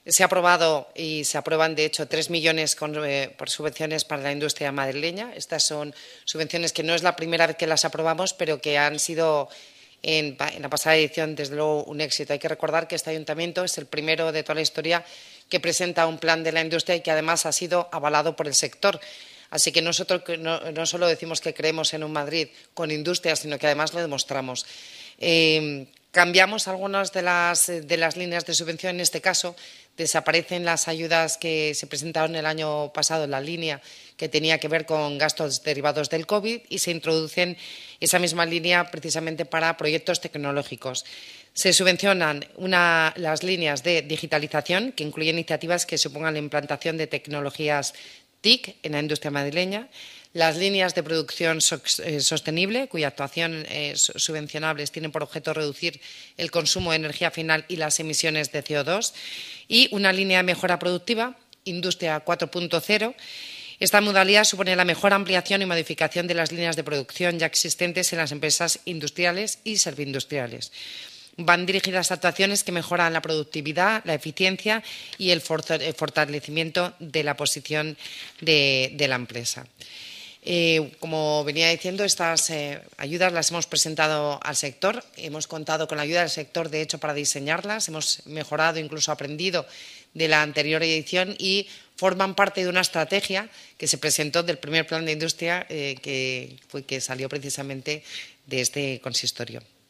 Se ha aprobado y se aprueban, de hecho, 3 millones por subvenciones para la industria madrileña. Estas son subvenciones que no es la primera vez que las aprobamos, pero que han sido en la pasada edición, desde luego, un éxito. Hay que recordar que este ayuntamiento es el primero de toda la historia que presenta un plan de la industria y que además ha sido avalado por el sector. Así que nosotros no solo decimos que creemos en un Madrid con industria, sino que además lo demostramos. Cambiamos algunas de las líneas de subvención. En este caso, desaparecen las ayudas que se presentaron el año pasado en la línea que tenía que ver con gastos derivados del COVID y se introducen esa misma línea precisamente para proyectos tecnológicos. Se subvencionan las líneas de digitalización, que incluyen iniciativas que supongan la implantación de tecnologías TIC en la industria madrileña, las líneas de producción sostenible, cuya actuación subvencionables tienen por objeto reducir el consumo de energía final y las emisiones de CO2, y una línea de mejora productiva, Industria 4.0. Esta modalidad supone la mejor ampliación y modificación de las líneas de producción ya existentes en las empresas industriales y serviindustriales. Van dirigidas a actuaciones que mejoran la productividad, la eficiencia y el fortalecimiento de la posición de la empresa. Como venía diciendo, estas ayudas las hemos presentado al sector. Hemos contado con la ayuda del sector, de hecho, para diseñarlas. Hemos mejorado, incluso aprendido de la anterior edición y forman parte de una estrategia que se presentó del primer plan de industria que salió precisamente de este consistorio.